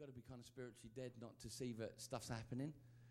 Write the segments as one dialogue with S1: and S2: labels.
S1: got to be kind of spiritually dead not to see that stuff's happening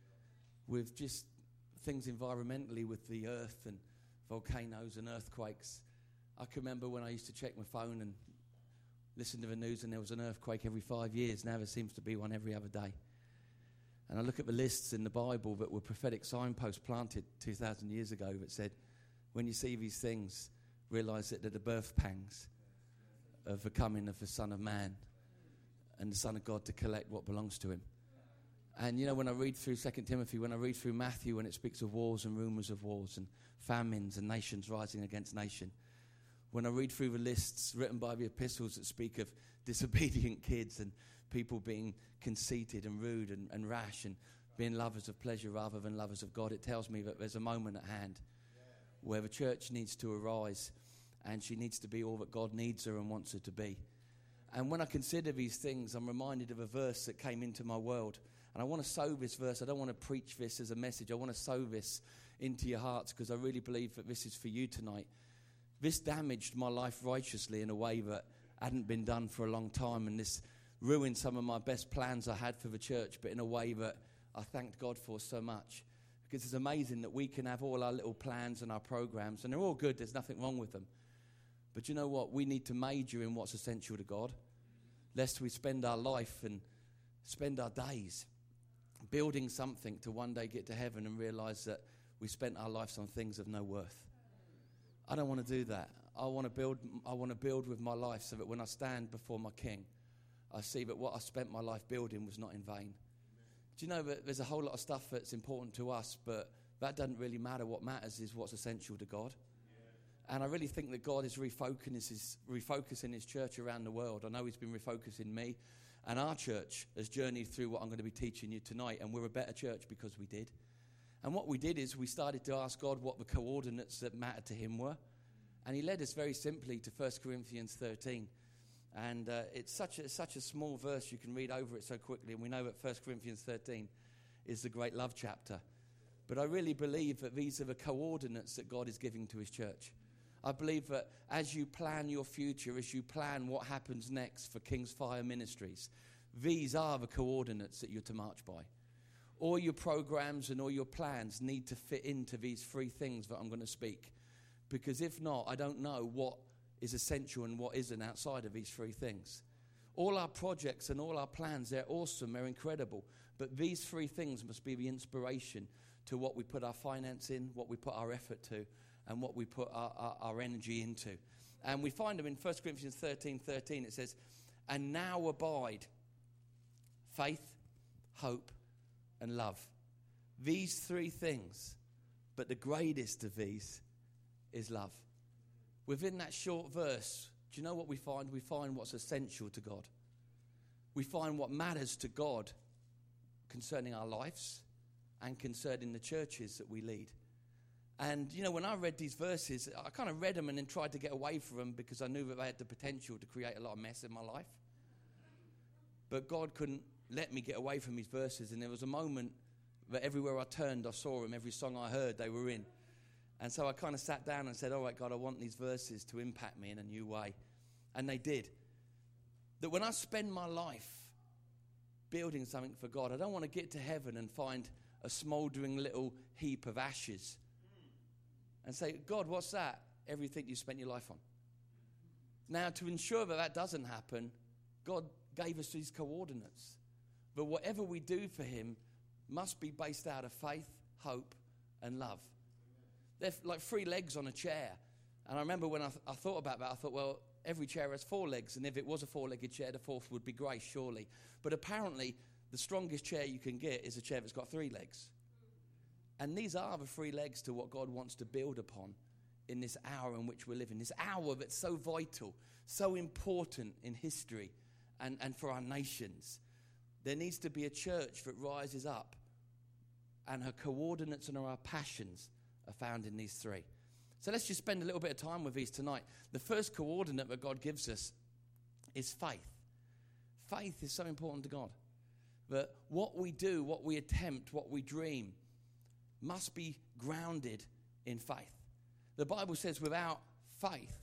S1: with just things environmentally with the earth and volcanoes and earthquakes. I can remember when I used to check my phone and listen to the news and there was an earthquake every 5 years. Now there seems to be one every other day. And I look at the lists in the Bible that were prophetic signposts planted 2,000 years ago that said, when you see these things, realize that they're the birth pangs of the coming of the Son of Man and the Son of God to collect what belongs to him. And, you know, when I read through 2 Timothy, when I read through Matthew, when it speaks of wars and rumors of wars and famines and nations rising against nation, when I read through the lists written by the epistles that speak of disobedient kids and people being conceited and rude and rash and being lovers of pleasure rather than lovers of God, it tells me that there's a moment at hand where the church needs to arise and she needs to be all that God needs her and wants her to be. And when I consider these things, I'm reminded of a verse that came into my world. And I want to sow this verse. I don't want to preach this as a message. I want to sow this into your hearts because I really believe that this is for you tonight. This damaged my life righteously in a way that hadn't been done for a long time. And this ruined some of my best plans I had for the church, but in a way that I thanked God for so much. Because it's amazing that we can have all our little plans and our programs, and they're all good. There's nothing wrong with them. But you know what? We need to major in what's essential to God, lest we spend our life and spend our days building something to one day get to heaven and realize that we spent our lives on things of no worth. I don't want to do that. I want to build with my life so that when I stand before my King, I see that what I spent my life building was not in vain. Do you know that there's a whole lot of stuff that's important to us, but that doesn't really matter. What matters is what's essential to God. And I really think that God is refocusing his church around the world. I know he's been refocusing me. And our church has journeyed through what I'm going to be teaching you tonight. And we're a better church because we did. And what we did is we started to ask God what the coordinates that mattered to him were. And he led us very simply to 1 Corinthians 13. And it's such a small verse. You can read over it so quickly. And we know that 1 Corinthians 13 is the great love chapter. But I really believe that these are the coordinates that God is giving to his church. I believe that as you plan your future, as you plan what happens next for King's Fire Ministries, these are the coordinates that you're to march by. All your programs and all your plans need to fit into these three things that I'm going to speak. Because if not, I don't know what is essential and what isn't outside of these three things. All our projects and all our plans, they're awesome, they're incredible. But these three things must be the inspiration to what we put our finance in, what we put our effort to, and what we put our energy into. And we find them in 1 Corinthians 13:13. It says, and now abide faith, hope, and love. These three things, but the greatest of these is love. Within that short verse, do you know what we find? We find what's essential to God. We find what matters to God concerning our lives and concerning the churches that we lead. And, you know, when I read these verses, I kind of read them and then tried to get away from them because I knew that they had the potential to create a lot of mess in my life. But God couldn't let me get away from these verses. And there was a moment that everywhere I turned, I saw them. Every song I heard, they were in. And so I kind of sat down and said, all right, God, I want these verses to impact me in a new way. And they did. That when I spend my life building something for God, I don't want to get to heaven and find a smouldering little heap of ashes and say, God, what's that? Everything you spent your life on. Now, to ensure that that doesn't happen, God gave us these coordinates. But whatever we do for him must be based out of faith, hope, and love. They're like three legs on a chair. And I remember when I thought about that, I thought, well, every chair has four legs. And if it was a four-legged chair, the fourth would be grace, surely. But apparently, the strongest chair you can get is a chair that's got three legs. And these are the three legs to what God wants to build upon in this hour in which we're living. This hour that's so vital, so important in history and for our nations. There needs to be a church that rises up and her coordinates and our passions are found in these three. So let's just spend a little bit of time with these tonight. The first coordinate that God gives us is faith. Faith is so important to God. That what we do, what we attempt, what we dream must be grounded in faith. The Bible says without faith,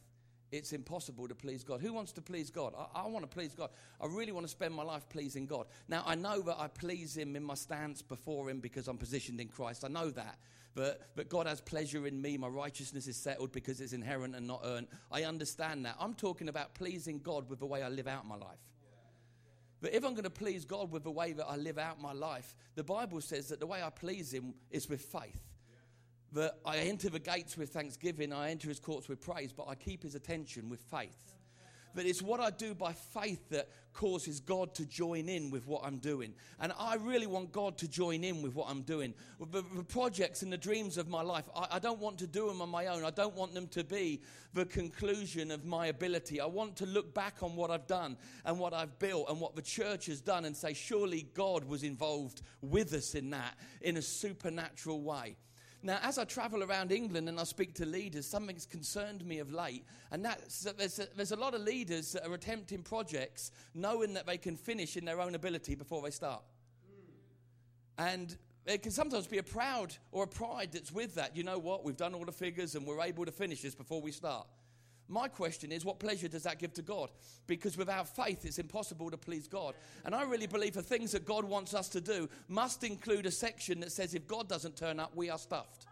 S1: it's impossible to please God. Who wants to please God? I want to please God. I really want to spend my life pleasing God. Now, I know that I please him in my stance before him because I'm positioned in Christ. I know that. But God has pleasure in me. My righteousness is settled because it's inherent and not earned. I understand that. I'm talking about pleasing God with the way I live out my life. But if I'm going to please God with the way that I live out my life, the Bible says that the way I please him is with faith. That I enter the gates with thanksgiving, I enter his courts with praise, but I keep his attention with faith. But it's what I do by faith that causes God to join in with what I'm doing. And I really want God to join in with what I'm doing. The projects and the dreams of my life, I don't want to do them on my own. I don't want them to be the conclusion of my ability. I want to look back on what I've done and what I've built and what the church has done and say, surely God was involved with us in that in a supernatural way. Now, as I travel around England and I speak to leaders, something's concerned me of late, and that's that there's a lot of leaders that are attempting projects knowing that they can finish in their own ability before they start. And there can sometimes be a pride that's with that. You know what? We've done all the figures and we're able to finish this before we start. My question is, what pleasure does that give to God? Because without faith, it's impossible to please God. And I really believe the things that God wants us to do must include a section that says if God doesn't turn up, we are stuffed.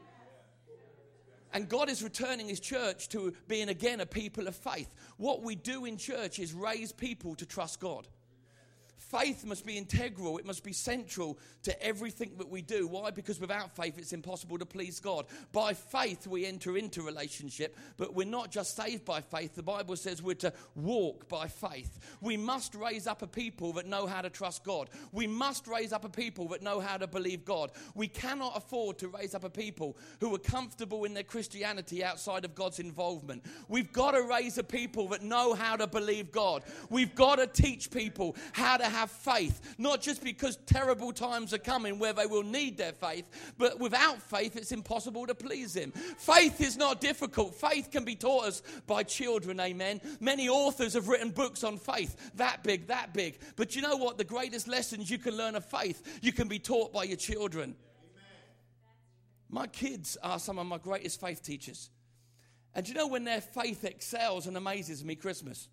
S1: And God is returning his church to being again a people of faith. What we do in church is raise people to trust God. Faith must be integral. It must be central to everything that we do. Why? Because without faith, it's impossible to please God. By faith, we enter into relationship, but we're not just saved by faith. The Bible says we're to walk by faith. We must raise up a people that know how to trust God. We must raise up a people that know how to believe God. We cannot afford to raise up a people who are comfortable in their Christianity outside of God's involvement. We've got to raise a people that know how to believe God. We've got to teach people how to have faith, not just because terrible times are coming where they will need their faith, but without faith it's impossible to please him. Faith is not difficult. Faith can be taught us by children, amen. Many authors have written books on faith, that big. But you know what? The greatest lessons you can learn of faith, you can be taught by your children. My kids are some of my greatest faith teachers. And you know when their faith excels and amazes me? Christmas.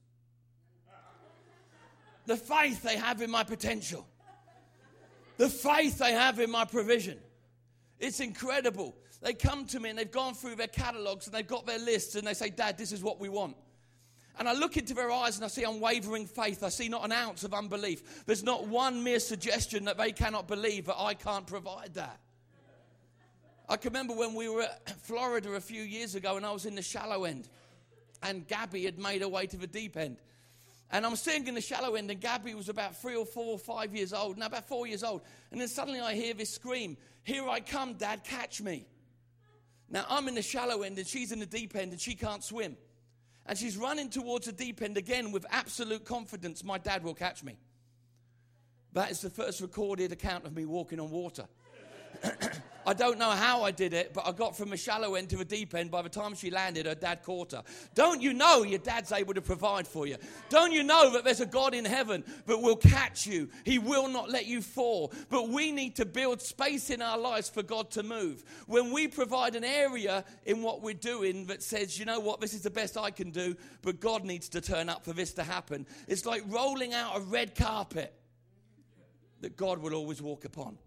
S1: The faith they have in my potential. The faith they have in my provision. It's incredible. They come to me and they've gone through their catalogs and they've got their lists and they say, Dad, this is what we want. And I look into their eyes and I see unwavering faith. I see not an ounce of unbelief. There's not one mere suggestion that they cannot believe that I can't provide that. I can remember when we were at Florida a few years ago and I was in the shallow end. And Gabby had made her way to the deep end. And I'm sitting in the shallow end, and Gabby was about 3 or 4 or 5 years old, no, about 4 years old. And then suddenly I hear this scream, "Here I come, Dad, catch me." Now, I'm in the shallow end, and she's in the deep end, and she can't swim. And she's running towards the deep end again with absolute confidence, my dad will catch me. That is the first recorded account of me walking on water. I don't know how I did it, but I got from the shallow end to the deep end. By the time she landed, her dad caught her. Don't you know your dad's able to provide for you? Don't you know that there's a God in heaven that will catch you? He will not let you fall. But we need to build space in our lives for God to move. When we provide an area in what we're doing that says, you know what, this is the best I can do, but God needs to turn up for this to happen. It's like rolling out a red carpet that God will always walk upon.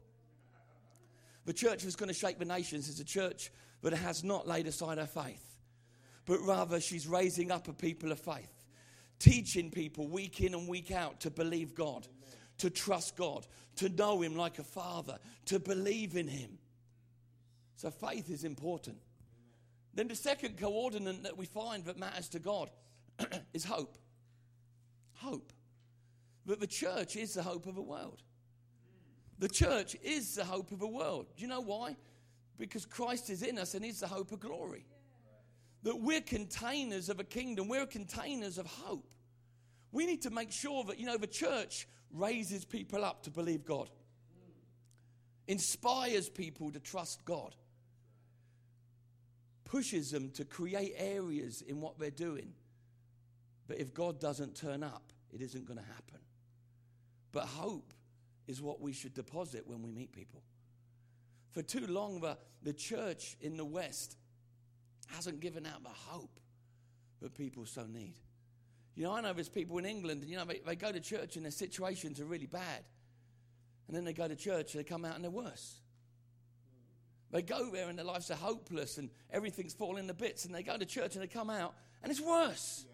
S1: The church that's going to shake the nations is a church that has not laid aside her faith, but rather she's raising up a people of faith, teaching people week in and week out to believe God, to trust God, to know him like a father, to believe in him. So faith is important. Then the second coordinate that we find that matters to God is hope. Hope. But the church is the hope of the world. The church is the hope of the world. Do you know why? Because Christ is in us and he's the hope of glory. That we're containers of a kingdom. We're containers of hope. We need to make sure that, the church raises people up to believe God. Inspires people to trust God. Pushes them to create areas in what they're doing. But if God doesn't turn up, it isn't going to happen. But hope is what we should deposit when we meet people. For too long, the church in the West hasn't given out the hope but people so need. You know, I know there's people in England, you know, they go to church and their situations are really bad. And then they go to church and they come out and they're worse. They go there and their lives are hopeless and everything's falling to bits. And they go to church and they come out and it's worse.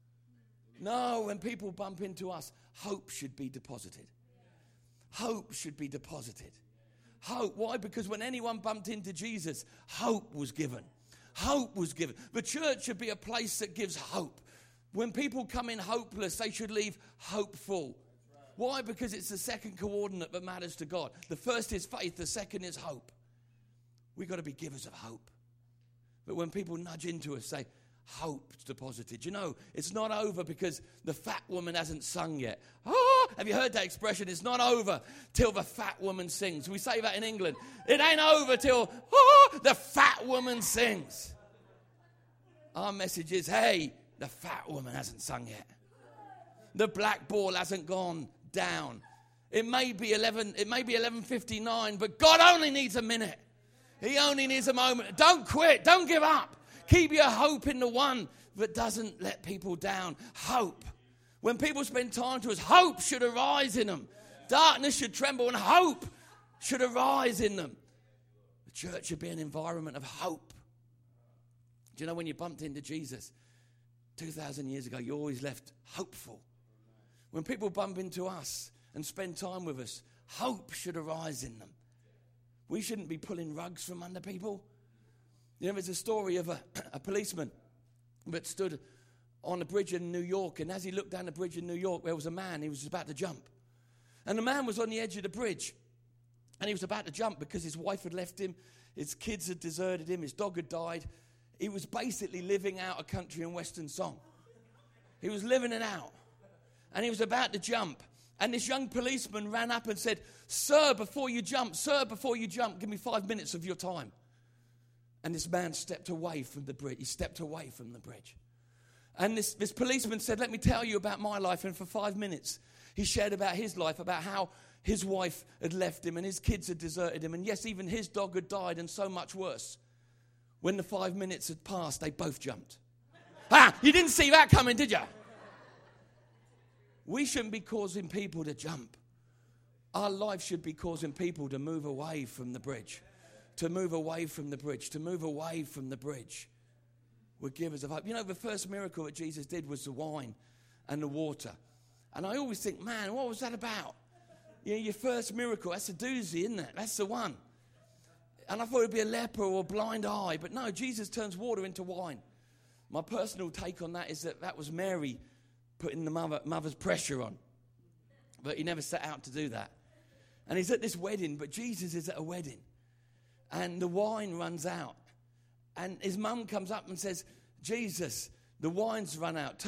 S1: No, when people bump into us, hope should be deposited. Hope should be deposited. Hope. Why? Because when anyone bumped into Jesus, hope was given. Hope was given. The church should be a place that gives hope. When people come in hopeless, they should leave hopeful. Why? Because it's the second coordinate that matters to God. The first is faith. The second is hope. We've got to be givers of hope. But when people nudge into us, say, hope's deposited. You know, it's not over because the fat woman hasn't sung yet. Oh, have you heard that expression? It's not over till the fat woman sings. We say that in England. It ain't over till the fat woman sings. Our message is, hey, the fat woman hasn't sung yet. The black ball hasn't gone down. It may be 11:59, but God only needs a minute. He only needs a moment. Don't quit. Don't give up. Keep your hope in the one that doesn't let people down. Hope. When people spend time to us, hope should arise in them. Darkness should tremble and hope should arise in them. The church should be an environment of hope. Do you know when you bumped into Jesus 2,000 years ago, you always left hopeful. When people bump into us and spend time with us, hope should arise in them. We shouldn't be pulling rugs from under people. You know, there's a story of a policeman that stood on a bridge in New York, and as he looked down the bridge in New York, there was a man, he was about to jump. And the man was on the edge of the bridge, and he was about to jump because his wife had left him, his kids had deserted him, his dog had died. He was basically living out a country and western song. He was living it out. And he was about to jump. And this young policeman ran up and said, sir, before you jump, give me 5 minutes of your time. And this man stepped away from the bridge. He stepped away from the bridge. And this policeman said, let me tell you about my life. And for 5 minutes, he shared about his life, about how his wife had left him and his kids had deserted him. And yes, even his dog had died, and so much worse. When the 5 minutes had passed, they both jumped. You didn't see that coming, did you? We shouldn't be causing people to jump. Our life should be causing people to move away from the bridge. To move away from the bridge. To move away from the bridge. We're givers of hope. You know, the first miracle that Jesus did was the wine and the water. And I always think, man, what was that about? You know, your first miracle, that's a doozy, isn't it? That's the one. And I thought it would be a leper or a blind eye. But no, Jesus turns water into wine. My personal take on that is that was Mary putting the mother's pressure on. But he never set out to do that. And he's at this wedding, but Jesus is at a wedding. And the wine runs out. And his mum comes up and says, Jesus, the wine's run out.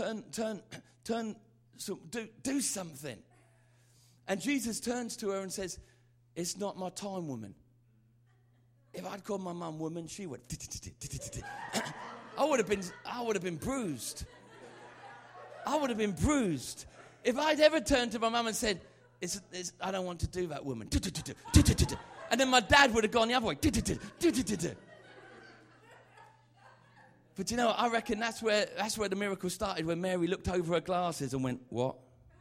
S1: Do something. And Jesus turns to her and says, it's not my time, woman. If I'd called my mum woman, she would. I would have been bruised. I would have been bruised. If I'd ever turned to my mum and said, I don't want to do that, woman. And then my dad would have gone the other way. But you know, I reckon that's where the miracle started, when Mary looked over her glasses and went, what?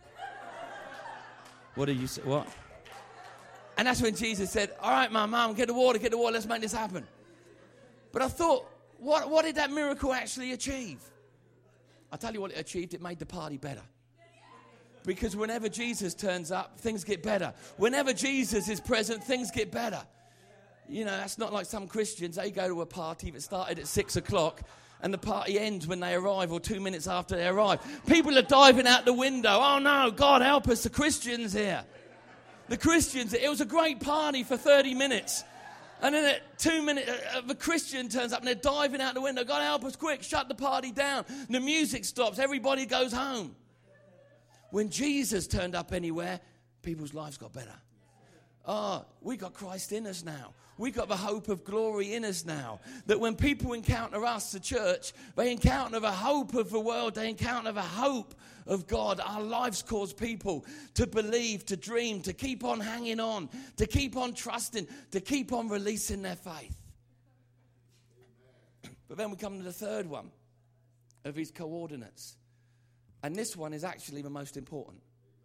S1: What did you say? What? And that's when Jesus said, all right, my mum, get the water, let's make this happen. But I thought, what did that miracle actually achieve? I'll tell you what it achieved. It made the party better. Because whenever Jesus turns up, things get better. Whenever Jesus is present, things get better. You know, that's not like some Christians. They go to a party that started at 6 o'clock and the party ends when they arrive or 2 minutes after they arrive. People are diving out the window. Oh no, God help us, the Christians here. The Christians, it was a great party for 30 minutes. And then at 2 minutes, the Christian turns up and they're diving out the window. God help us, quick, shut the party down. The music stops, everybody goes home. When Jesus turned up anywhere, people's lives got better. We got Christ in us now. We got the hope of glory in us now. That when people encounter us, the church, they encounter the hope of the world. They encounter the hope of God. Our lives cause people to believe, to dream, to keep on hanging on, to keep on trusting, to keep on releasing their faith. But then we come to the third one. of his coordinates. And this one is actually the most important.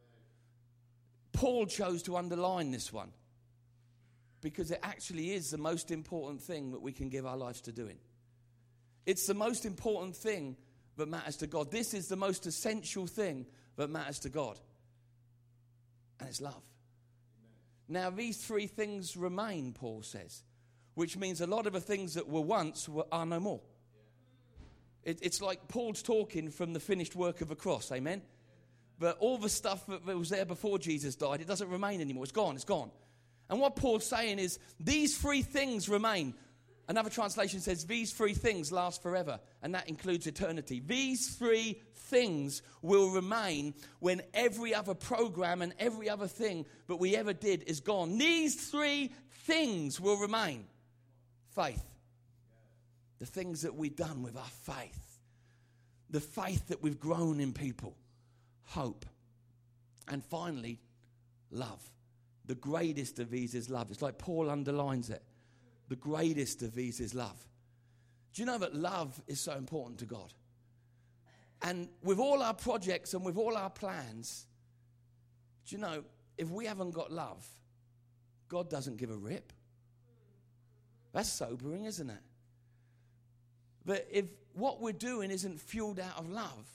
S1: Paul chose to underline this one because it actually is the most important thing that we can give our lives to doing. It's the most important thing that matters to God. This is the most essential thing that matters to God. And it's love. Now, these three things remain, Paul says, which means a lot of the things that were once are no more. It's like Paul's talking from the finished work of the cross, amen? But all the stuff that was there before Jesus died, it doesn't remain anymore. It's gone, it's gone. And what Paul's saying is, these three things remain. Another translation says, these three things last forever, and that includes eternity. These three things will remain when every other program and every other thing that we ever did is gone. These three things will remain. Faith. The things that we've done with our faith. The faith that we've grown in people. Hope. And finally, love. The greatest of these is love. It's like Paul underlines it. The greatest of these is love. Do you know that love is so important to God? And with all our projects and with all our plans, do you know, if we haven't got love, God doesn't give a rip. That's sobering, isn't it? But if what we're doing isn't fueled out of love,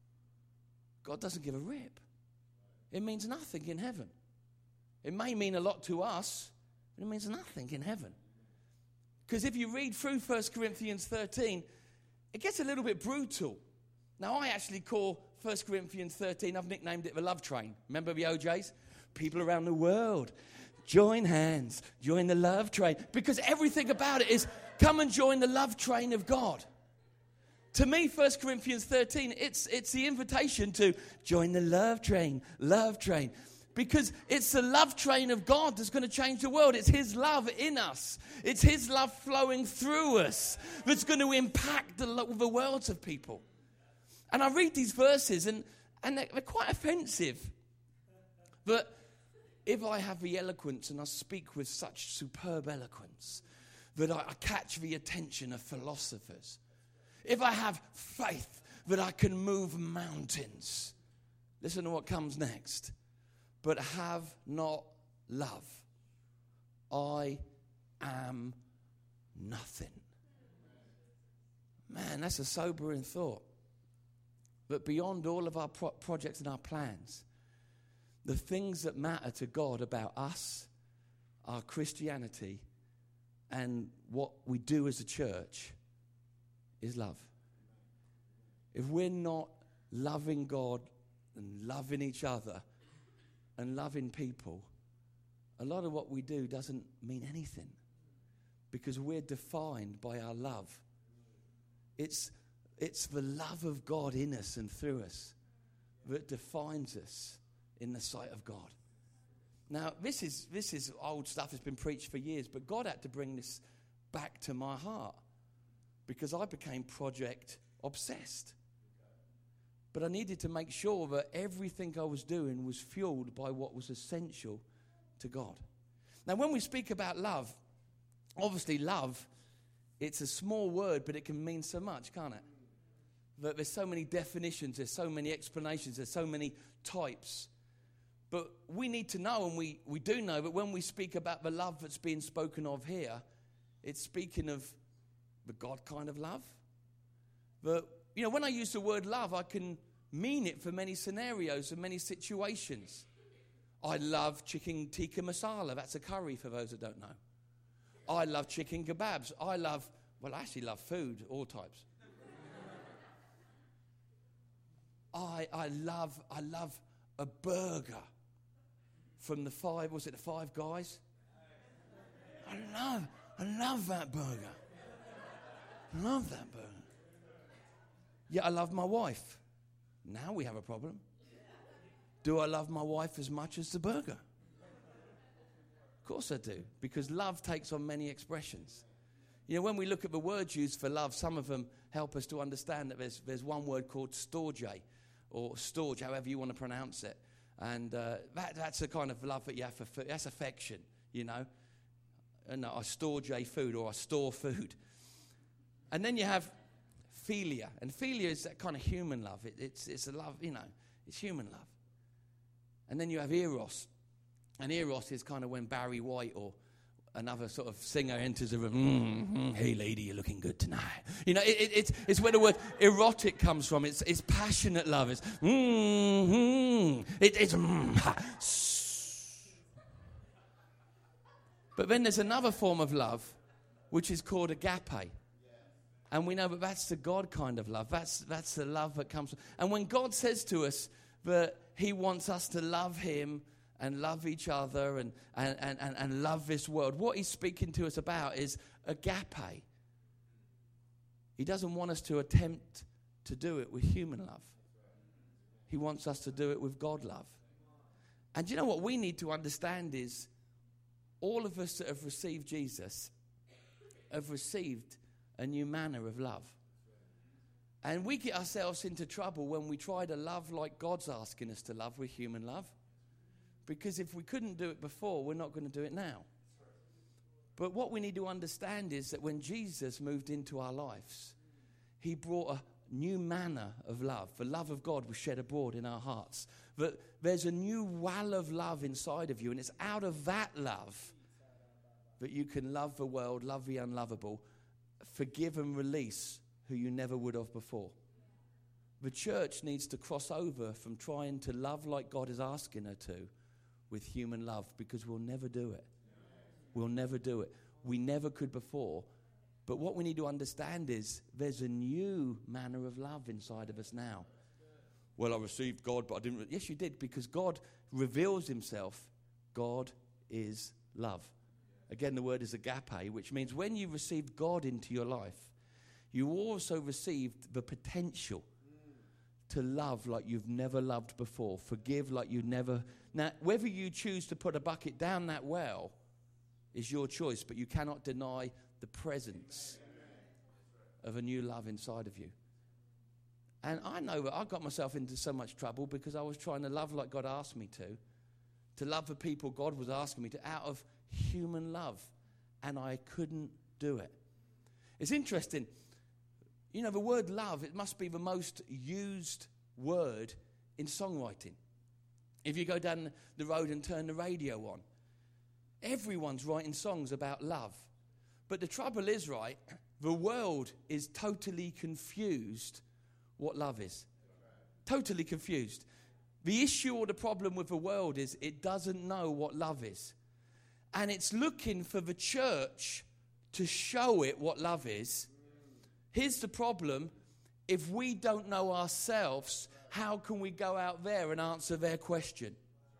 S1: God doesn't give a rip. It means nothing in heaven. It may mean a lot to us, but it means nothing in heaven. Because if you read through 1 Corinthians 13, it gets a little bit brutal. Now, I actually call 1 Corinthians 13, I've nicknamed it the love train. Remember the OJs? People around the world, join hands, join the love train. Because everything about it is, come and join the love train of God. To me, 1 Corinthians 13, it's the invitation to join the love train, love train. Because it's the love train of God that's going to change the world. It's his love in us. It's his love flowing through us that's going to impact the worlds of people. And I read these verses and they're quite offensive. But if I have the eloquence and I speak with such superb eloquence that I catch the attention of philosophers, if I have faith that I can move mountains, listen to what comes next. But have not love, I am nothing. Man, that's a sobering thought. But beyond all of our projects and our plans, the things that matter to God about us, our Christianity, and what we do as a church is love. If we're not loving God and loving each other and loving people, a lot of what we do doesn't mean anything because we're defined by our love. It's the love of God in us and through us that defines us in the sight of God. Now, this is old stuff that's been preached for years, but God had to bring this back to my heart because I became project obsessed. But I needed to make sure that everything I was doing was fueled by what was essential to God. Now, when we speak about love, obviously love, it's a small word, but it can mean so much, can't it? That there's so many definitions, there's so many explanations, there's so many types. But we need to know, and we do know, that when we speak about the love that's being spoken of here, it's speaking of the God kind of love. But, you know, when I use the word love, I can mean it for many scenarios and many situations. I love chicken tikka masala. That's a curry for those that don't know. I love chicken kebabs. I actually love food, all types. I love a burger from the Five Guys? I love that burger. I love that burger. Yeah, I love my wife. Now we have a problem. Do I love my wife as much as the burger? Of course I do, because love takes on many expressions. You know, when we look at the words used for love, some of them help us to understand that there's one word called storge, or storge, however you want to pronounce it. And that's the kind of love that you have for food. That's affection, you know. And I storge food, or I store food. And then you have philia. And philia is that kind of human love. It's a love, it's human love. And then you have eros. And eros is kind of when Barry White or another sort of singer enters a room. Hey, lady, you're looking good tonight. It's where the word erotic comes from. It's passionate love. It's But then there's another form of love, which is called agape. And we know that that's the God kind of love. That's the love that comes. And when God says to us that he wants us to love him and love each other and love this world, what he's speaking to us about is agape. He doesn't want us to attempt to do it with human love. He wants us to do it with God love. And you know what we need to understand is all of us that have received Jesus have received a new manner of love. And we get ourselves into trouble when we try to love like God's asking us to love with human love. Because if we couldn't do it before, we're not going to do it now. But what we need to understand is that when Jesus moved into our lives, he brought a new manner of love. The love of God was shed abroad in our hearts. That there's a new well of love inside of you, and it's out of that love that you can love the world, love the unlovable, forgive and release who you never would have before. The church needs to cross over from trying to love like God is asking her to with human love, because we'll never do it. We'll never do it. We never could before. But what we need to understand is there's a new manner of love inside of us now. Well, I received God, but I didn't. Yes, you did, because God reveals himself. God is love. Again, the word is agape, which means when you received God into your life, you also received the potential to love like you've never loved before, forgive like you never. Now, whether you choose to put a bucket down that well is your choice, but you cannot deny the presence of a new love inside of you. And I know that I got myself into so much trouble because I was trying to love like God asked me to love the people God was asking me to, out of human love, and I couldn't do it. It's interesting. The word love, it must be the most used word in songwriting. If you go down the road and turn the radio on, everyone's writing songs about love. But the trouble is, right, the world is totally confused what love is. Totally confused. The issue or the problem with the world is it doesn't know what love is. And it's looking for the church to show it what love is. Here's the problem. If we don't know ourselves, how can we go out there and answer their question?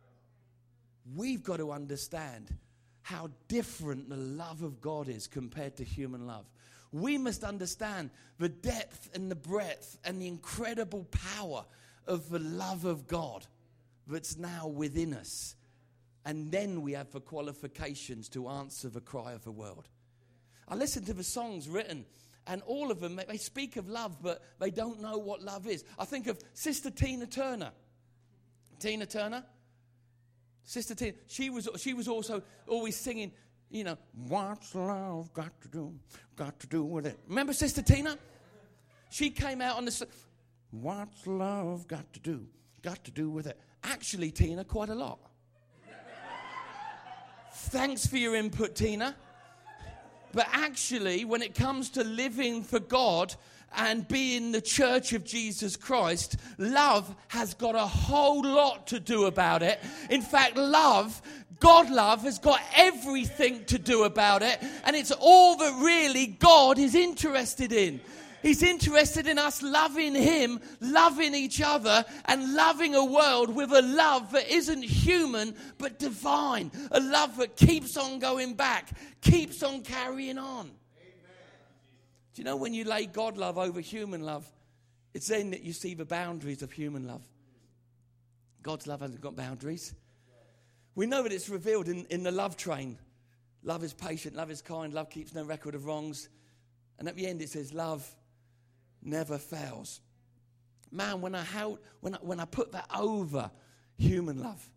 S1: We've got to understand how different the love of God is compared to human love. We must understand the depth and the breadth and the incredible power of the love of God that's now within us. And then we have the qualifications to answer the cry of the world. I listen to the songs written, and all of them, they speak of love, but they don't know what love is. I think of Sister Tina Turner. Tina Turner? Sister Tina. She was also always singing, what's love got to do with it? Remember Sister Tina? She came out on the, what's love got to do with it? Actually, Tina, quite a lot. Thanks for your input, Tina. But actually, when it comes to living for God and being the church of Jesus Christ, love has got a whole lot to do about it. In fact, God love has got everything to do about it. And it's all that really God is interested in. He's interested in us loving him, loving each other, and loving a world with a love that isn't human but divine. A love that keeps on going back, keeps on carrying on. Amen. Do you know when you lay God love over human love, it's then that you see the boundaries of human love. God's love hasn't got boundaries. We know that it's revealed in the love train. Love is patient, love is kind, love keeps no record of wrongs. And at the end it says love never fails. Man, when I put that over human love,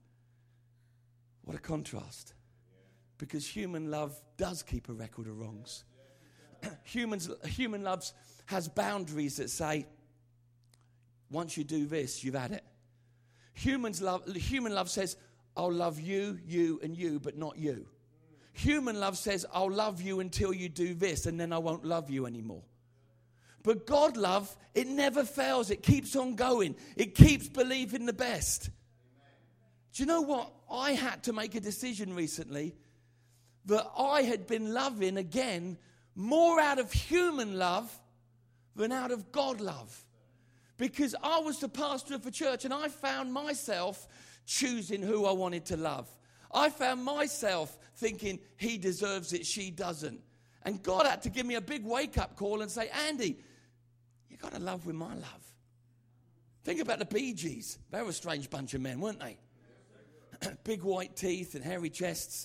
S1: what a contrast. Because human love does keep a record of wrongs. human love has boundaries that say, once you do this, you've had it. Human love says, I'll love you, you, and you, but not you. Human love says, I'll love you until you do this, and then I won't love you anymore. But God love, it never fails. It keeps on going. It keeps believing the best. Do you know what? I had to make a decision recently that I had been loving again more out of human love than out of God love. Because I was the pastor of a church and I found myself choosing who I wanted to love. I found myself thinking he deserves it, she doesn't. And God had to give me a big wake-up call and say, Andy, you got to love with my love. Think about the Bee Gees. They were a strange bunch of men, weren't they? Big white teeth and hairy chests.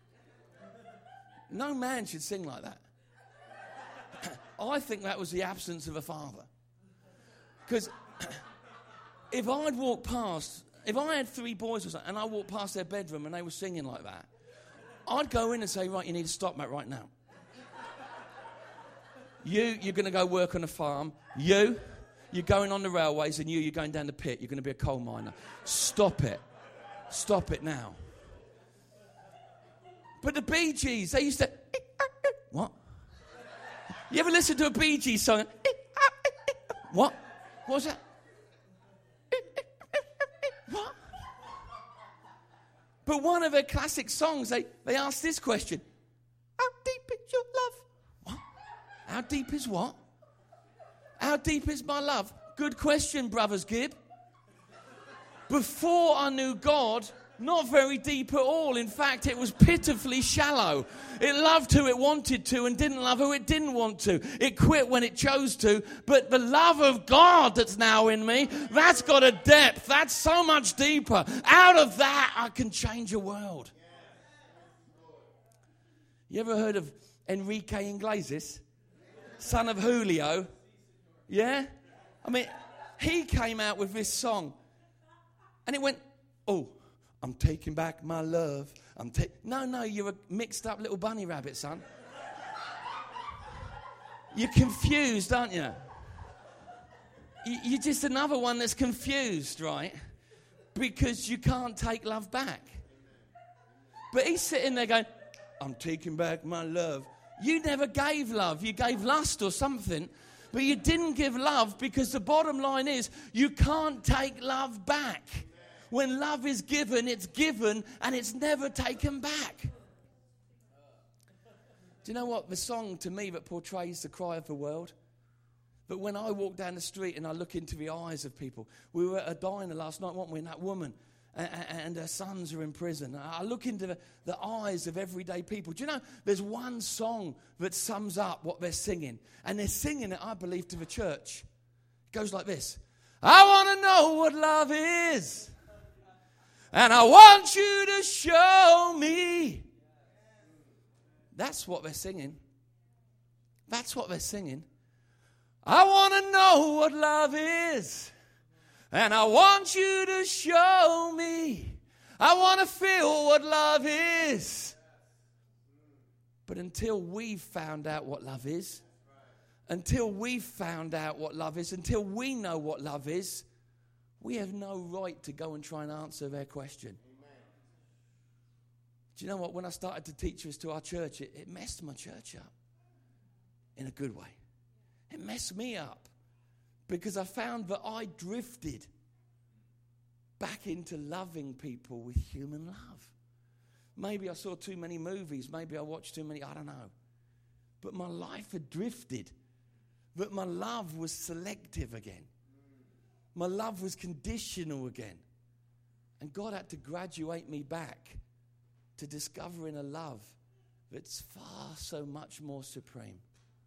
S1: No man should sing like that. I think that was the absence of a father. Because if I'd walked past, if I had 3 boys or something, and I walked past their bedroom and they were singing like that, I'd go in and say, right, you need to stop that right now. You're going to go work on a farm. You're going on the railways, and you're going down the pit. You're going to be a coal miner. Stop it. Stop it now. But the Bee Gees, they used to... What? You ever listen to a Bee Gees song? What? What was that? What? But one of their classic songs, they asked this question. How deep is your love? What? How deep is what? How deep is my love? Good question, Brothers Gibb. Before I knew God, not very deep at all. In fact, it was pitifully shallow. It loved who it wanted to and didn't love who it didn't want to. It quit when it chose to. But the love of God that's now in me, that's got a depth. That's so much deeper. Out of that, I can change a world. You ever heard of Enrique Iglesias? Son of Julio? Yeah? I mean, he came out with this song. And it went, oh, I'm taking back my love. No, you're a mixed up little bunny rabbit, son. You're confused, aren't you? You're just another one that's confused, right? Because you can't take love back. But he's sitting there going, I'm taking back my love. You never gave love. You gave lust or something. But you didn't give love, because the bottom line is you can't take love back. When love is given, it's given, and it's never taken back. Do you know what? The song to me that portrays the cry of the world. But when I walk down the street and I look into the eyes of people, we were at a diner last night, weren't we? And that woman and her sons are in prison. I look into the eyes of everyday people. Do you know, there's one song that sums up what they're singing. And they're singing it, I believe, to the church. It goes like this. I want to know what love is. And I want you to show me. That's what they're singing. That's what they're singing. I want to know what love is. And I want you to show me. I want to feel what love is. But until we've found out what love is, until we've found out what love is, until we know what love is, we have no right to go and try and answer their question. Amen. Do you know what? When I started to teach this to our church, it messed my church up in a good way. It messed me up because I found that I drifted back into loving people with human love. Maybe I saw too many movies. Maybe I watched too many. I don't know. But my life had drifted. But my love was selective again. My love was conditional again. And God had to graduate me back to discovering a love that's far so much more supreme.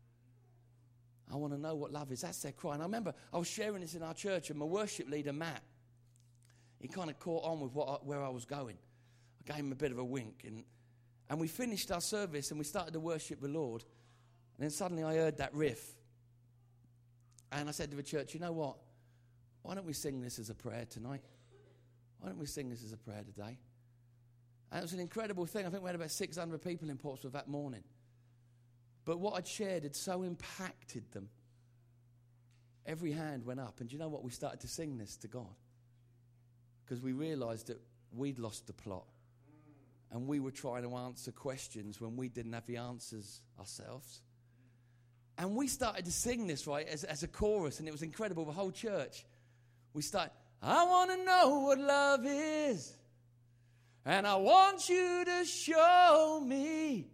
S1: I want to know what love is. That's their cry. And I remember I was sharing this in our church, and my worship leader, Matt, he kind of caught on with where I was going. I gave him a bit of a wink. And we finished our service, and we started to worship the Lord. And then suddenly I heard that riff. And I said to the church, you know what? Why don't we sing this as a prayer tonight? Why don't we sing this as a prayer today? And it was an incredible thing. I think we had about 600 people in Portsmouth that morning. But what I'd shared had so impacted them. Every hand went up. And do you know what? We started to sing this to God. Because we realized that we'd lost the plot. And we were trying to answer questions when we didn't have the answers ourselves. And we started to sing this, right, as a chorus. And it was incredible. The whole church. We started, I want to know what love is. And I want you to show me.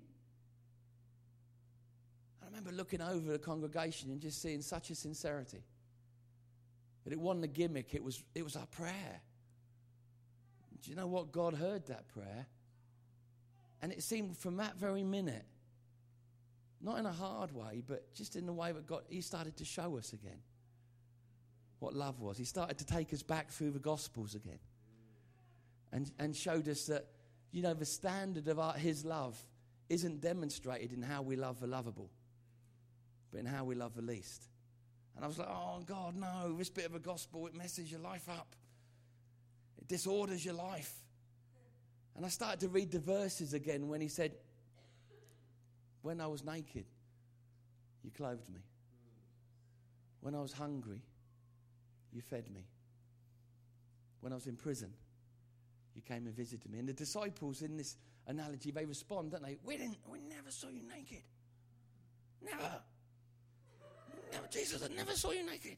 S1: I remember looking over the congregation and just seeing such a sincerity. That it wasn't a gimmick, it was our prayer. Do you know what? God heard that prayer. And it seemed from that very minute, not in a hard way, but just in the way that God, he started to show us again what love was. He started to take us back through the Gospels again. And showed us that, you know, the standard of his love isn't demonstrated in how we love the lovable, but in how we love the least. And I was like, oh, God, no, this bit of the gospel, it messes your life up. It disorders your life. And I started to read the verses again when he said, when I was naked, you clothed me. When I was hungry, you fed me. When I was in prison, you came and visited me. And the disciples in this analogy, they respond, don't they? We never saw you naked. Never. Jesus, I never saw you naked.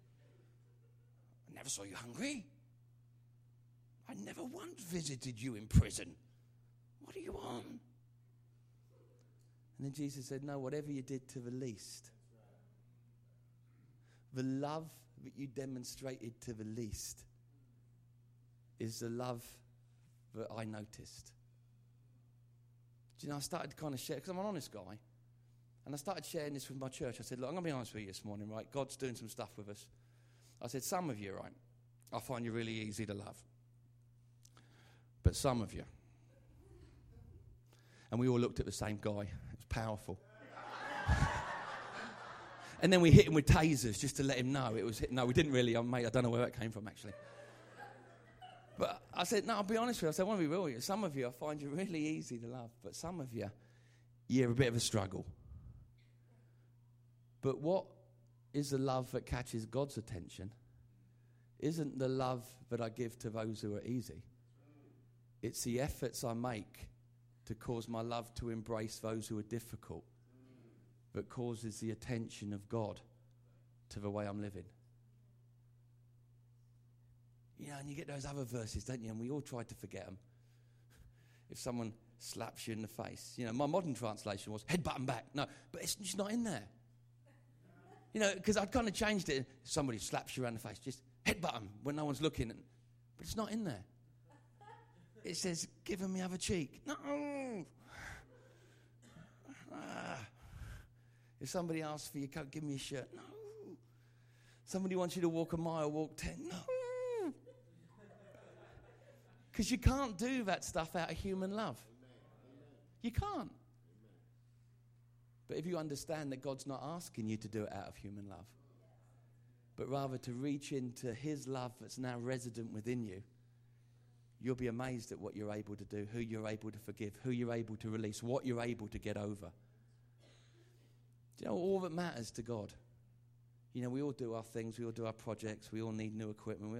S1: I never saw you hungry. I never once visited you in prison. What do you want? And then Jesus said, no, whatever you did to the least, the love that you demonstrated to the least is the love that I noticed. Do you know, I started to kind of share, because I'm an honest guy, and I started sharing this with my church. I said, look, I'm going to be honest with you this morning, right? God's doing some stuff with us. I said, some of you, right, I find you really easy to love. But some of you, and we all looked at the same guy. It was powerful. And then we hit him with tasers just to let him know. No, we didn't really, mate, I don't know where that came from, actually. But I said, no, I'll be honest with you. I said, I want to be real with you. Some of you, I find you really easy to love. But some of you, you're a bit of a struggle. But what is the love that catches God's attention isn't the love that I give to those who are easy. It's the efforts I make to cause my love to embrace those who are difficult that causes the attention of God to the way I'm living. You know, and you get those other verses, don't you? And we all try to forget them. If someone slaps you in the face. You know, my modern translation was headbutt them back. No, but it's just not in there. You know, because I'd kind of changed it. If somebody slaps you around the face, just headbutt them when no one's looking. But it's not in there. It says, give them the other cheek. No. If somebody asks for your coat, give me a shirt. No. Somebody wants you to walk a mile, walk 10. No. Because you can't do that stuff out of human love. You can't. But if you understand that God's not asking you to do it out of human love, but rather to reach into his love that's now resident within you, you'll be amazed at what you're able to do, who you're able to forgive, who you're able to release, what you're able to get over. Do you know all that matters to God? You know, we all do our things, we all do our projects, we all need new equipment,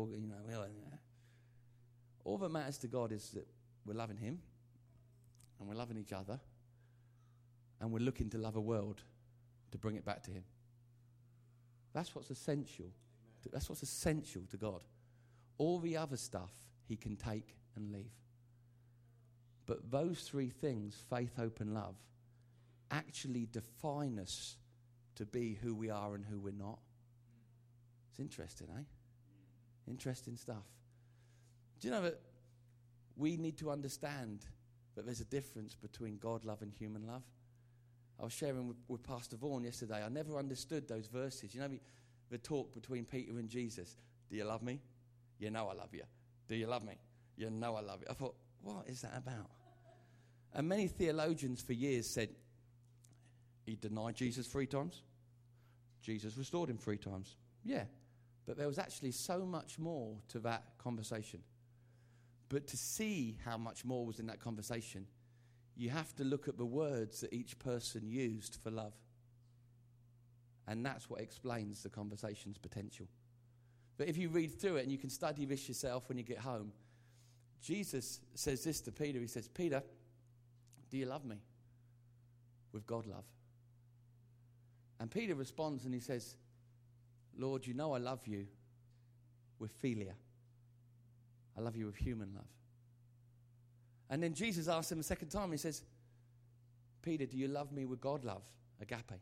S1: all that matters to God is that we're loving him and we're loving each other and we're looking to love a world to bring it back to him. That's what's essential. That's what's essential to God. All the other stuff he can take and leave. But those three things, faith, hope, and love, actually define us to be who we are and who we're not. It's interesting, eh? Interesting stuff. Do you know that we need to understand that there's a difference between God love and human love? I was sharing with Pastor Vaughan yesterday. I never understood those verses. You know the talk between Peter and Jesus. Do you love me? You know I love you. Do you love me? You know I love you. I thought, what is that about? And many theologians for years said, he denied Jesus 3 times. Jesus restored him 3 times. Yeah, but there was actually so much more to that conversation. But to see how much more was in that conversation, you have to look at the words that each person used for love. And that's what explains the conversation's potential. But if you read through it, and you can study this yourself when you get home, Jesus says this to Peter. He says, Peter, do you love me? With God love. And Peter responds and he says, Lord, you know I love you with philia. I love you with human love. And then Jesus asks him a second time, he says, Peter, do you love me with God love, agape?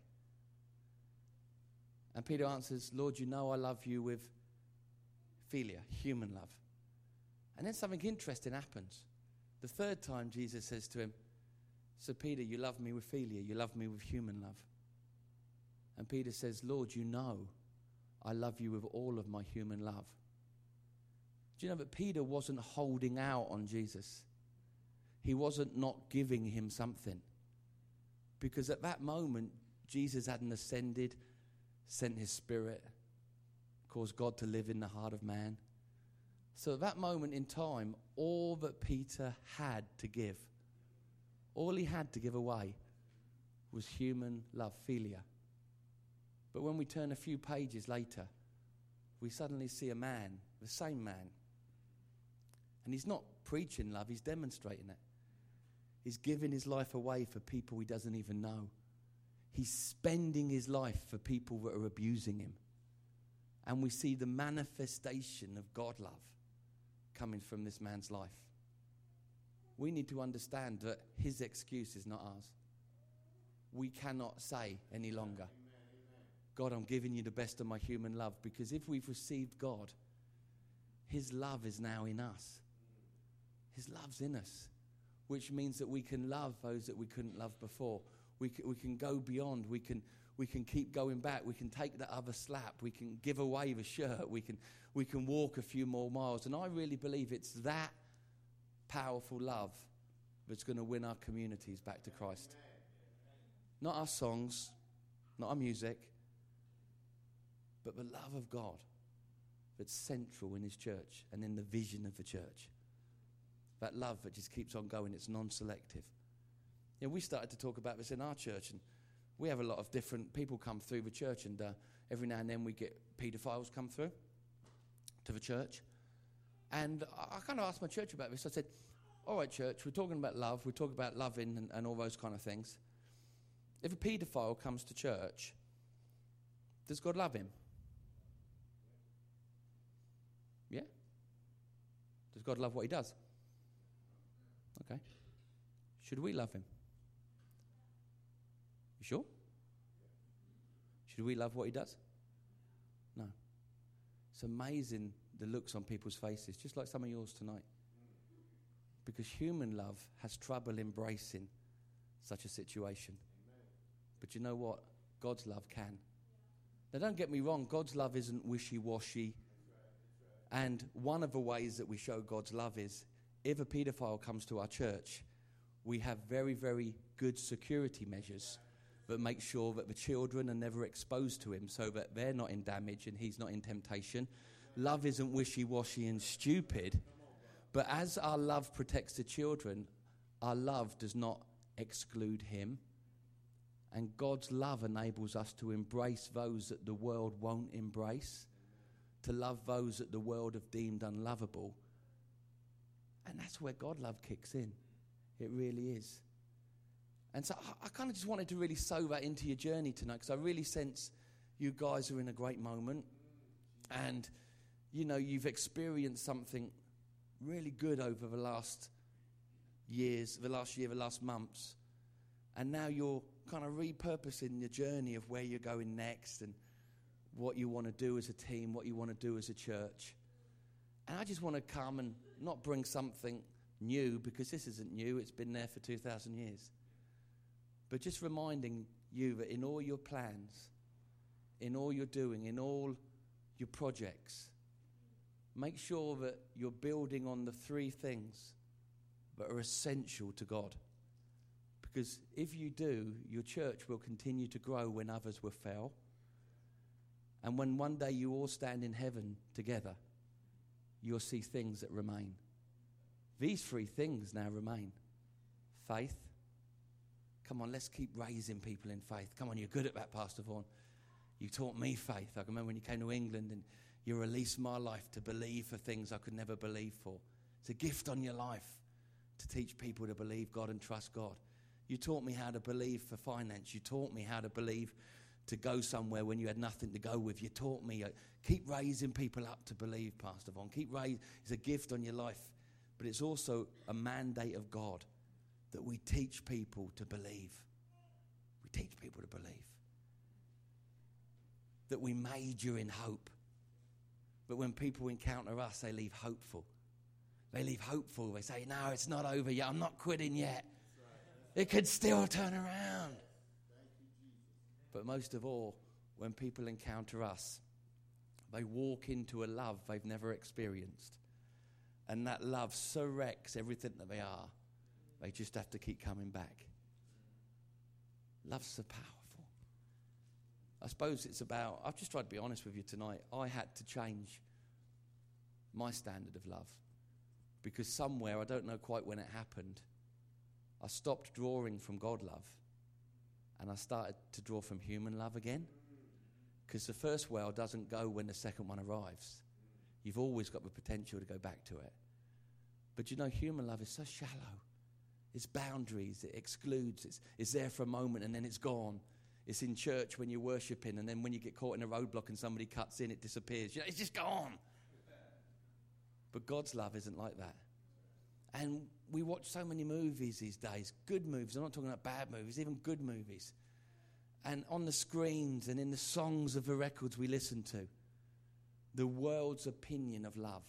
S1: And Peter answers, Lord, you know I love you with philia, human love. And then something interesting happens. The third time Jesus says to him, so Peter, you love me with philia, you love me with human love. And Peter says, Lord, you know I love you with all of my human love. Do you know that Peter wasn't holding out on Jesus? He wasn't not giving him something. Because at that moment, Jesus hadn't ascended, sent his Spirit, caused God to live in the heart of man. So at that moment in time, all that Peter had to give, all he had to give away was human love, philia. But when we turn a few pages later, we suddenly see a man, the same man. And he's not preaching love, he's demonstrating it. He's giving his life away for people he doesn't even know. He's spending his life for people that are abusing him. And we see the manifestation of God love coming from this man's life. We need to understand that his excuse is not ours. We cannot say any longer, God, I'm giving you the best of my human love, because if we've received God, his love is now in us. His love's in us, which means that we can love those that we couldn't love before. We can go beyond. We can keep going back. We can take that other slap. We can give away the shirt. We can walk a few more miles. And I really believe it's that powerful love that's going to win our communities back to Christ. Not our songs, not our music, but the love of God that's central in his church and in the vision of the church. That love that just keeps on going. It's non-selective. You know, we started to talk about this in our church, and we have a lot of different people come through the church, and every now and then we get paedophiles come through to the church. And I kind of asked my church about this. I said, all right, church, we're talking about love. We're talking about loving and all those kind of things. If a paedophile comes to church, does God love him? Yeah? Does God love what he does? Okay. Should we love him? You sure? Should we love what he does? No. It's amazing the looks on people's faces, just like some of yours tonight. Because human love has trouble embracing such a situation. But you know what? God's love can. Now, don't get me wrong, God's love isn't wishy-washy. And one of the ways that we show God's love is, if a paedophile comes to our church, we have very, very good security measures that make sure that the children are never exposed to him, so that they're not in damage and he's not in temptation. Love isn't wishy-washy and stupid. But as our love protects the children, our love does not exclude him. And God's love enables us to embrace those that the world won't embrace, to love those that the world have deemed unlovable. And that's where God love kicks in. It really is. And so I kind of just wanted to really sow that into your journey tonight, because I really sense you guys are in a great moment. And, you know, you've experienced something really good over the last years, the last months. And now you're kind of repurposing your journey of where you're going next and what you want to do as a team, what you want to do as a church. And I just want to come and not bring something new, because this isn't new. It's been there for 2,000 years. But just reminding you that in all your plans, in all you're doing, in all your projects, make sure that you're building on the three things that are essential to God. Because if you do, your church will continue to grow when others will fail. And when one day you all stand in heaven together, you'll see things that remain. These three things now remain: faith, Come on, let's keep raising people in faith. Come on, you're good at that, Pastor Vaughan. You taught me faith. I can remember when you came to England and you released my life to believe for things I could never believe for. It's a gift on your life to teach people to believe God and trust God. You taught me how to believe for finance. You taught me how to believe to go somewhere when you had nothing to go with. You taught me. Keep raising people up to believe, Pastor Vaughan. It's a gift on your life. But it's also a mandate of God that we teach people to believe. We teach people to believe. That we major in hope. But when people encounter us, they leave hopeful. They leave hopeful. They say, no, it's not over yet. I'm not quitting yet. It could still turn around. But most of all, when people encounter us, they walk into a love they've never experienced. And that love so wrecks everything that they are. They just have to keep coming back. Love's so powerful. I suppose it's about, I've just tried to be honest with you tonight. I had to change my standard of love. Because somewhere, I don't know quite when it happened, I stopped drawing from God love. And I started to draw from human love again. Because the first well doesn't go when the second one arrives. You've always got the potential to go back to it. But you know, human love is so shallow. It's boundaries, it excludes, it's there for a moment and then it's gone. It's in church when you're worshiping, and then when you get caught in a roadblock and somebody cuts in, it disappears. You know, it's just gone. But God's love isn't like that. And we watch so many movies these days, good movies. I'm not talking about bad movies, even good movies. And on the screens and in the songs of the records we listen to, the world's opinion of love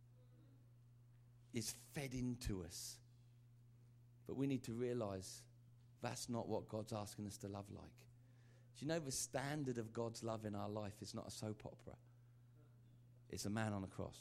S1: is fed into us. But we need to realize that's not what God's asking us to love like. Do you know the standard of God's love in our life is not a soap opera? It's a man on a cross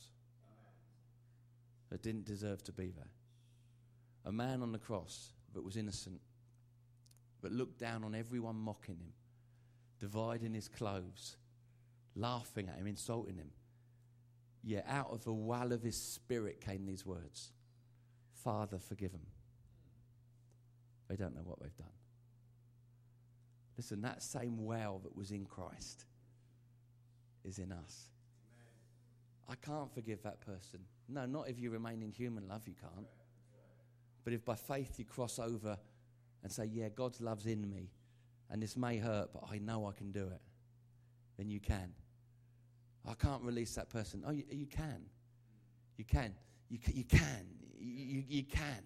S1: that didn't deserve to be there. A man on the cross that was innocent, but looked down on everyone mocking him, dividing his clothes, laughing at him, insulting him. Yet out of the well of his spirit came these words, Father, forgive them. They don't know what they've done. Listen, that same well that was in Christ is in us. I can't forgive that person. No, not if you remain in human love, you can't. But if by faith you cross over and say, yeah, God's love's in me, and this may hurt, but I know I can do it, then you can. I can't release that person. Oh, you can. You can. You can. You can. You can.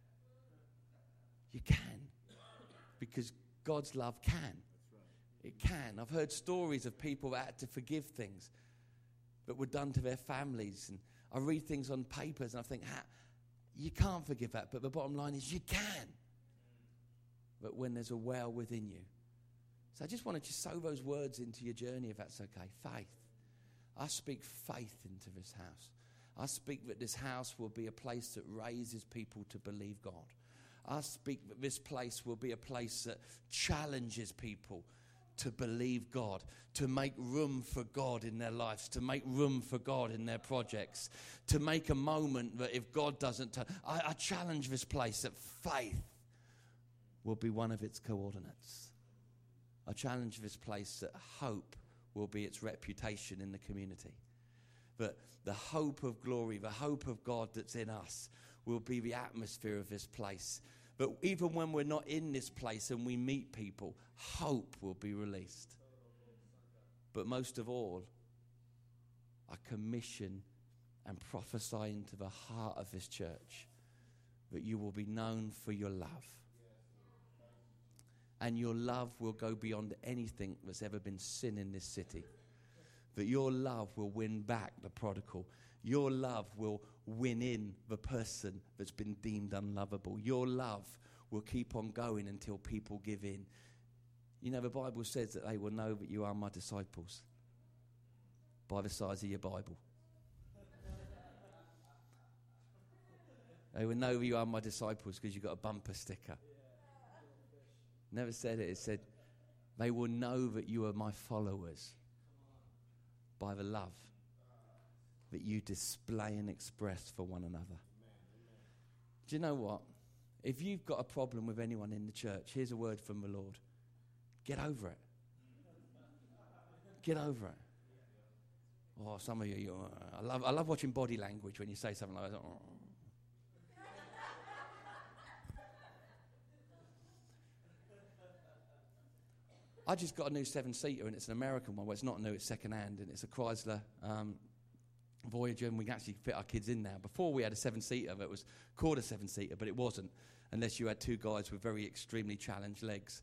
S1: You can. Because God's love can. It can. I've heard stories of people that had to forgive things that were done to their families. And I read things on papers and I think, you can't forgive that. But the bottom line is you can. But when there's a well within you. So I just wanted to sow those words into your journey, if that's okay. Faith. I speak faith into this house. I speak that this house will be a place that raises people to believe God. I speak that this place will be a place that challenges people to believe God, to make room for God in their lives, to make room for God in their projects, to make a moment that if God doesn't turn, I challenge this place that faith will be one of its coordinates. I challenge this place that hope will be its reputation in the community. But the hope of glory, the hope of God that's in us will be the atmosphere of this place. But even when we're not in this place and we meet people, hope will be released. But most of all, I commission and prophesy into the heart of this church that you will be known for your love. And your love will go beyond anything that's ever been sin in this city. That your love will win back the prodigal. Your love will win in the person that's been deemed unlovable. Your love will keep on going until people give in. You know, the Bible says that they will know that you are my disciples by the size of your Bible. They will know you are my disciples because you've got a bumper sticker. Never said it. It said, they will know that you are my followers by the love that you display and express for one another. Do you know what? If you've got a problem with anyone in the church, here's a word from the Lord. Get over it. Get over it. Oh, some of you, I love watching body language when you say something like that. Oh. I just got a new 7-seater, and it's an American one. Well, it's not new, it's second-hand, and it's a Chrysler Voyager, and we can actually fit our kids in now. Before we had a 7-seater that was called a 7-seater, but it wasn't, unless you had two guys with very extremely challenged legs.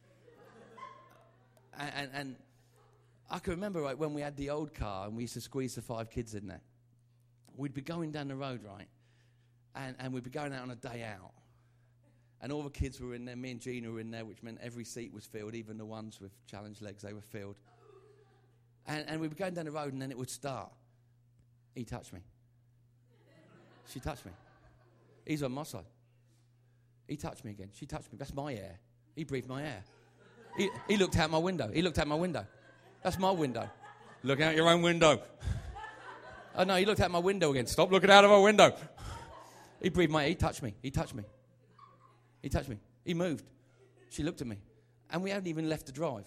S1: and I can remember, right, when we had the old car and we used to squeeze the 5 kids in there. We'd be going down the road, right, and we'd be going out on a day out. And all the kids were in there, me and Gina were in there, which meant every seat was filled, even the ones with challenged legs, they were filled. And we'd be going down the road, and then it would start. He touched me. She touched me. He's on my side. He touched me again. She touched me. That's my air. He breathed my air. He looked out my window. He looked out my window. That's my window. Look out your own window. Oh, no, he looked out my window again. Stop looking out of my window. He breathed my air. He touched me. He touched me. He touched me. He moved. She looked at me. And we hadn't even left the drive.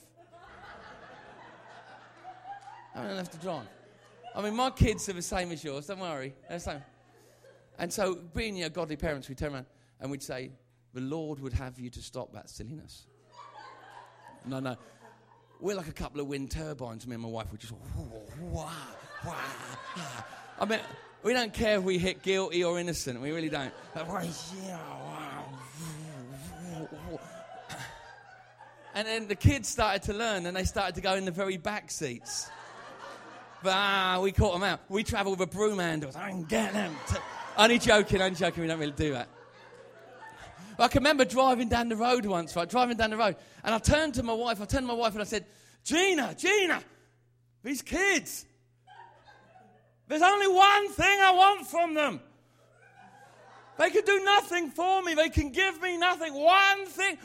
S1: I haven't left the drive. I mean, my kids are the same as yours. Don't worry. They're the same. And so, being godly parents, we'd turn around and we'd say, the Lord would have you to stop that silliness. No. We're like a couple of wind turbines. Me and my wife would just, wah. I mean, we don't care if we hit guilty or innocent. We really don't. And then the kids started to learn, and they started to go in the very back seats. But we caught them out. We travel with a broom handle. I can get them. Only joking. We don't really do that. But I can remember driving down the road once, right? And I turned to my wife. And I said, Gina, these kids, there's only one thing I want from them. They can do nothing for me. They can give me nothing. One thing.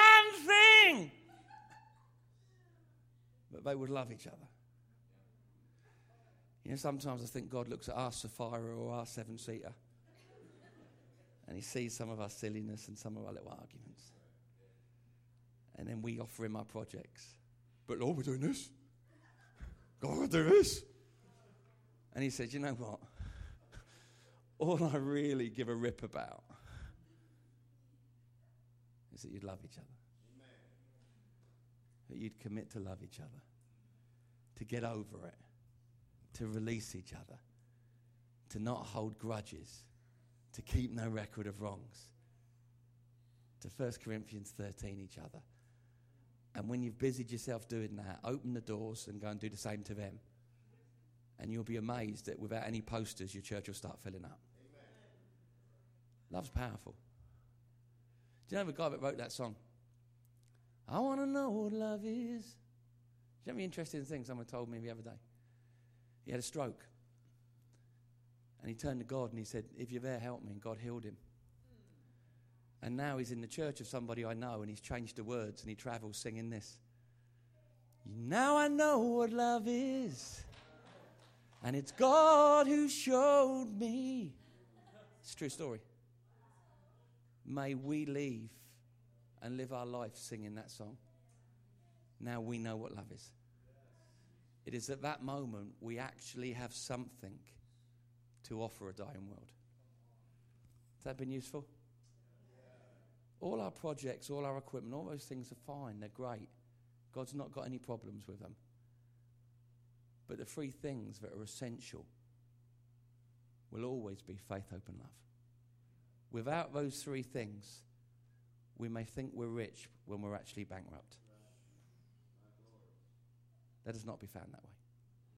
S1: But they would love each other. You know, sometimes I think God looks at our Sapphira or our 7-seater, and he sees some of our silliness and some of our little arguments. And then we offer him our projects. But Lord, we're doing this. God, we're doing this. And he said, you know what? All I really give a rip about is that you'd love each other. Amen. That you'd commit to love each other. To get over it. To release each other. To not hold grudges. To keep no record of wrongs. To 1 Corinthians 13 each other. And when you've busied yourself doing that, open the doors and go and do the same to them. And you'll be amazed that without any posters, your church will start filling up. Amen. Love's powerful. Do you know the guy that wrote that song? I want to know what love is. Do you know the interesting thing someone told me the other day? He had a stroke. And he turned to God and he said, if you're there, help me. And God healed him. And now he's in the church of somebody I know, and he's changed the words, and he travels singing this. Now I know what love is, and it's God who showed me. It's a true story. May we leave and live our life singing that song. Now we know what love is. It is at that moment we actually have something to offer a dying world. Has that been useful? All our projects, all our equipment, all those things are fine. They're great. God's not got any problems with them. But the 3 things that are essential will always be faith, hope, and love. Without those 3 things, we may think we're rich when we're actually bankrupt. Let us not be found that way.